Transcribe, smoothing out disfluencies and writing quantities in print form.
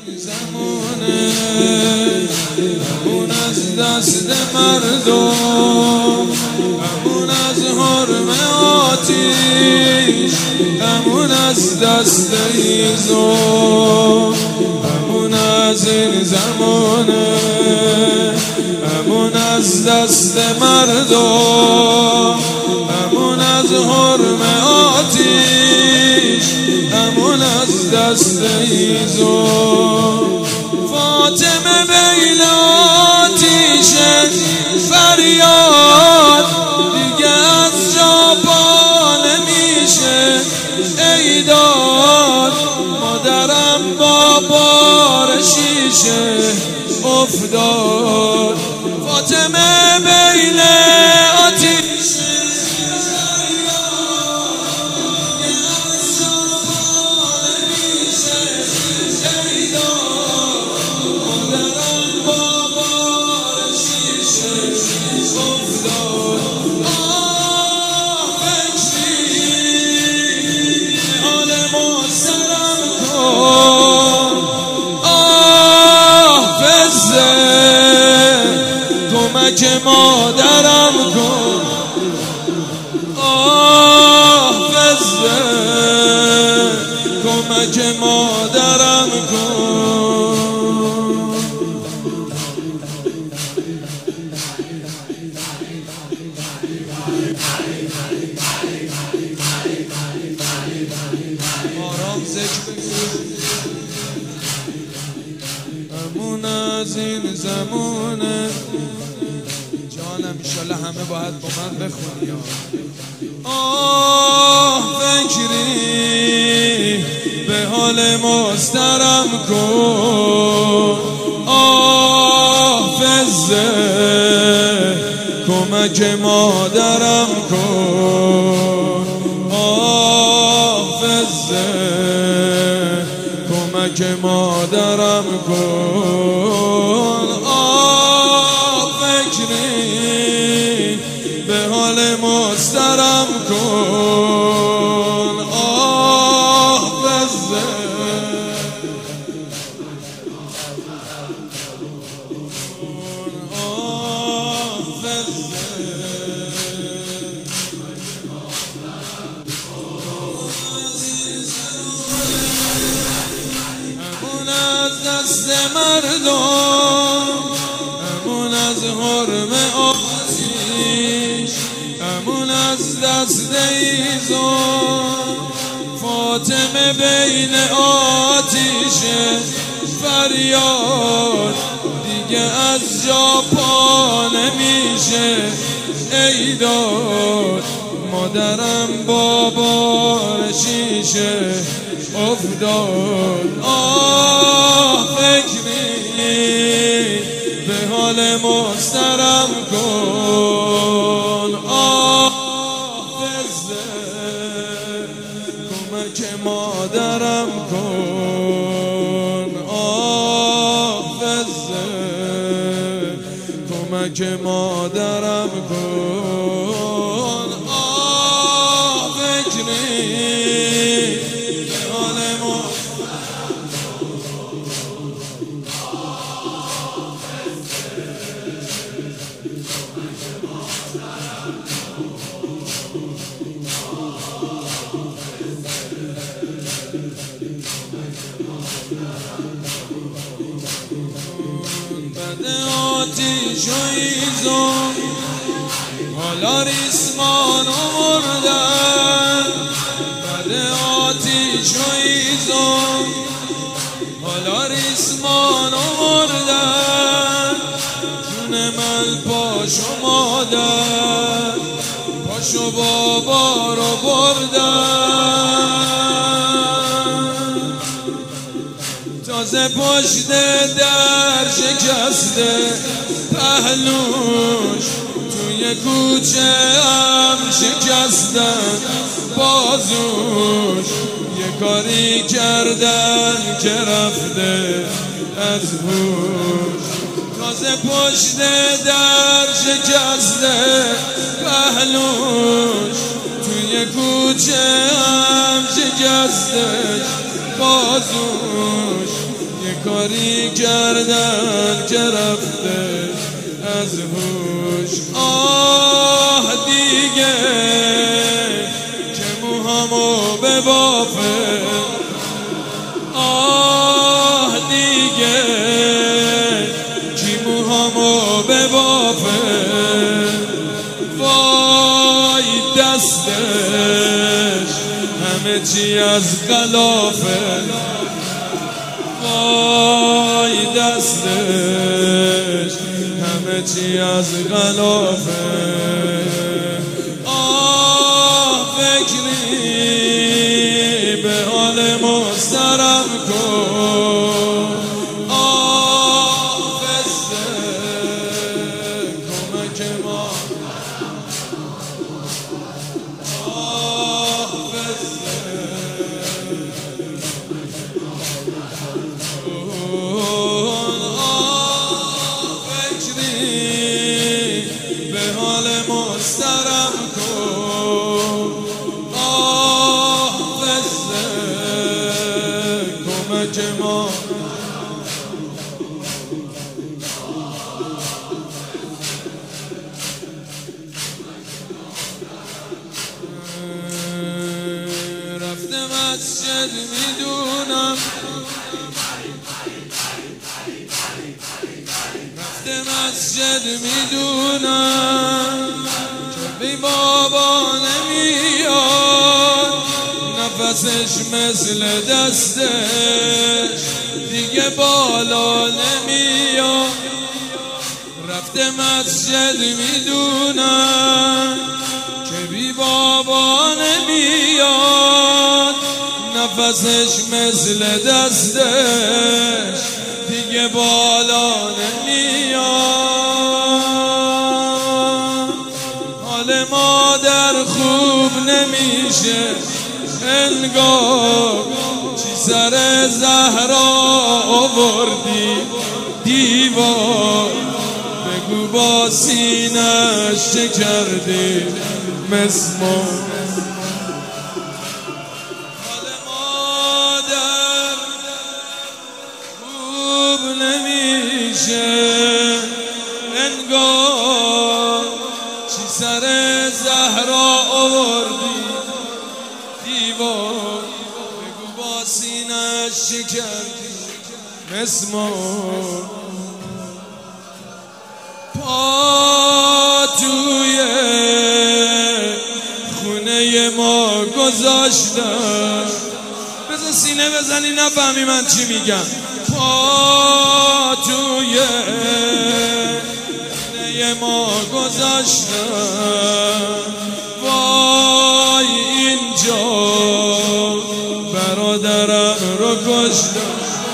زمونه همون از دست مردم، همون از حرم آتیش، همون از دست ایزون، همون از این زمونه همون از دست مردم، همون از حرم آتیش، همون از دست ایزون. فاطمه بین آتیش فریاد دیگه از جا پا نمیشه، ای داد مادرم با بار شیشه افتاد. فاطمه بین آتیش کمک مادرم کن، حافظه کمک مادرم کن. آرام ذکر همون از این زمونه جانم، ایشالله همه باید با من بخونی. فکری به حال مسترم کن، حافظه کمک مادرم کن، حافظه کمک مادرم کن. فکری به حال مسترم کن، حافظه همون از دست مردم، همون از حرم آتیش، همون از دست ایزون. فاطمه بین آتیش فریاد دیگه از جا پا نمیشه، ای داد مادرم با بار شیشه افتاد. فکری به حال مسترم کن، حافظه کمک مادرم کن، حافظه کمک مادرم کن. فکری به حال بده آتیش و ایزون، حالا ریسمان و مردن. بده آتیش و ایزون، حالا ریسمان و مردن. جون من پاشو مادر، پاشو بابا رو بردن. تازه پشت در شکسته پهلوش، توی کوچه هم شکستن بازوش. یه کاری کردن که رفته از هوش. تازه پشت در شکسته پهلوش، توی کوچه هم شکسته بازوش. یه یه کاری کردن که رفته از هوش. آه دیگه که موهامو ببافه، آه دیگه کی موهامو ببافه، وای دستش همه چی از غلافه، وای دستش همه چی از غلافه. آه فکری به حال مسترم کن، آه فسته کمک ما، آه فسته مسترم کن، آه بسته کمک ما. رفته مسجد میدونم، رفته مسجد میدونم که بی بابا نمیاد، نفسش مثل دستش دیگه بالا نمیاد. رفته مسجد میدونم که بی بابا نمیاد، نفسش مثل دستش دیگه بالا نمیاد. حال مادر خوب نمیشه انگار، چی سر زهرا آوردی دیوار، بگو با سینه‌اش چه کردی مسمار. حال مادر خوب نمیشه انگار، چی سر زهرا آوردی دیوار، بگو با سینه‌اش چه کردی مسمار. پا توی خونه ما گذاشتم، بذار سینه بزنی نفهمی من چی میگم. پا توی خونه ما گذاشتم، وای اینجا برادرم رو کشتم.